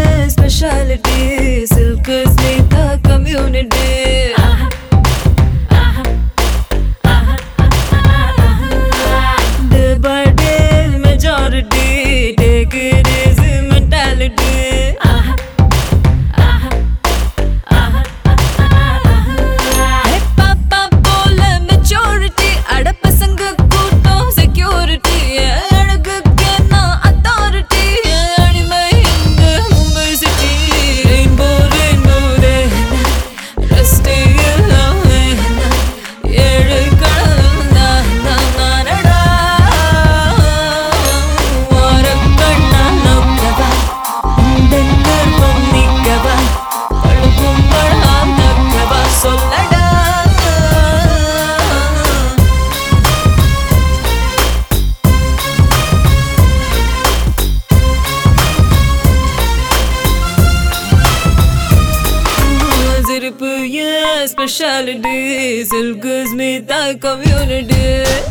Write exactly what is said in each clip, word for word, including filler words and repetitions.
specialty. Silk is made the community. Day by day majority take it easy mentality. Hey papa bola maturity adappa sanga kooto security adukke na authority anime inga Mumbai city. Rainbow rainbow de rusty love ஏழு கடல் நானடா ஓரக்கண்ணா நோக்கவா உந்தன் கர்ப்பம் நீக்கவா பழுக்கும் பழம் நக்கவா சொல்லடா. சிரிப்பு ஏன் speciality. Silk is meet the community.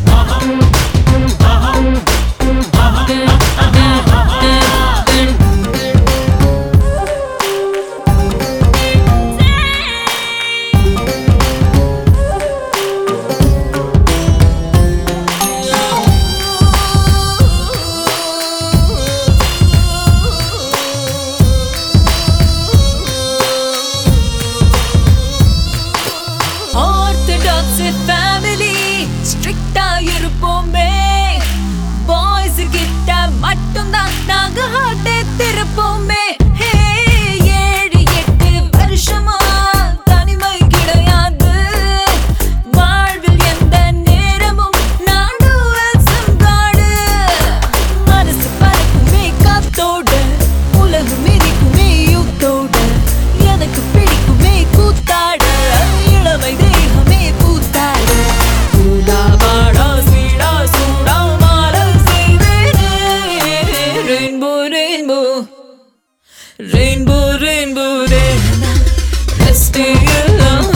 Orthodox family strict ஆ இருப்போமே. Boys கிட்ட மட்டும்தான் நாங்க heart திறப்போமே. ஏழு எட்டு வருஷமா தனிமை கிடையாது. வாழ்வில் எந்த நேரமும் நானும் சங்காடு. மனசு பறக்குமே காத்தோட உலகம் மிதிக்குமே யூத்தோட. எனக்கு பிடிக்குமே கூத்தாட இளமை தேகமே பூத்தாட. பூதாபாடா சீடா சூடா மாலை செய்வேனே. Rainbow rainbow rainbow rainbow day rusty love